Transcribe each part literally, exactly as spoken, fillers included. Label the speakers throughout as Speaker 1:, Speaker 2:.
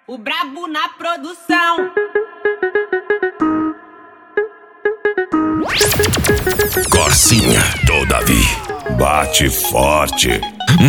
Speaker 1: O brabo na produção.
Speaker 2: Corsinha do Davi. Bate forte.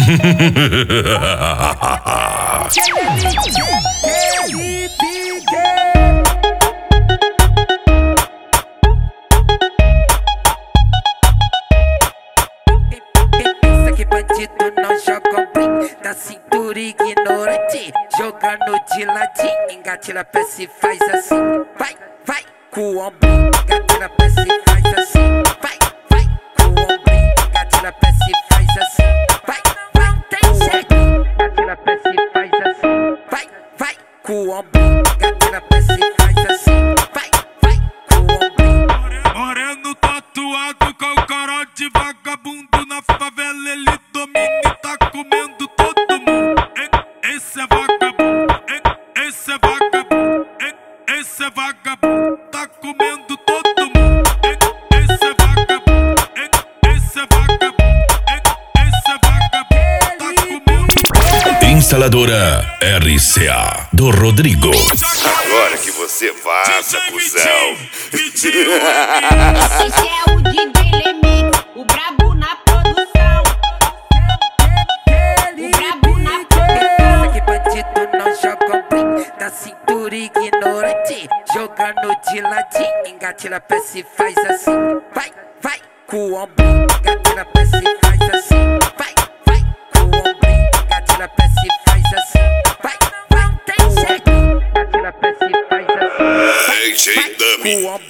Speaker 3: Pensa que bandido não joga um brim da cintura ignorante, jogando de ladinho, engatilha a peça e faz assim. Vai, vai, com o ombrinho, engatilha a peça e faz assim. Vai, vai, com o ombrinho, engatilha a peça e faz assim. Vai, vai, tem jeito, engatilha a peça e faz assim. Vai, vai, com o ombrinho, engatilha a peça e faz assim. Vai, vai, com o ombrinho.
Speaker 4: Moreno tatuado com cara de vagabundo na favela, ele domina e tá comendo todo mundo. Esse é vagabundo, esse é vagabundo, esse é vagabundo, tá comendo todo mundo. Esse é vagabundo, esse é vagabundo, esse é vagabundo, tá comendo.
Speaker 2: Instaladora R C A do Rodrigo.
Speaker 5: Agora que você vaza, cuzão.
Speaker 1: Esse é o D J Lemix, o brabo na produção. O brabo na
Speaker 3: Pensa
Speaker 1: produção.
Speaker 3: que bandido não joga um brim da cintura ignorante, jogando de ladinho, engatilha a peça e faz assim. Vai, vai, com o ombrinho, engatilha a peça e faz assim. Vai, vai, com o ombrinho, engatilha a peça e faz assim. Vai, vai, tem jeito, engatilha a peça e faz assim.
Speaker 5: D J
Speaker 3: Vai,
Speaker 5: Dummy.
Speaker 3: com o ombrinho,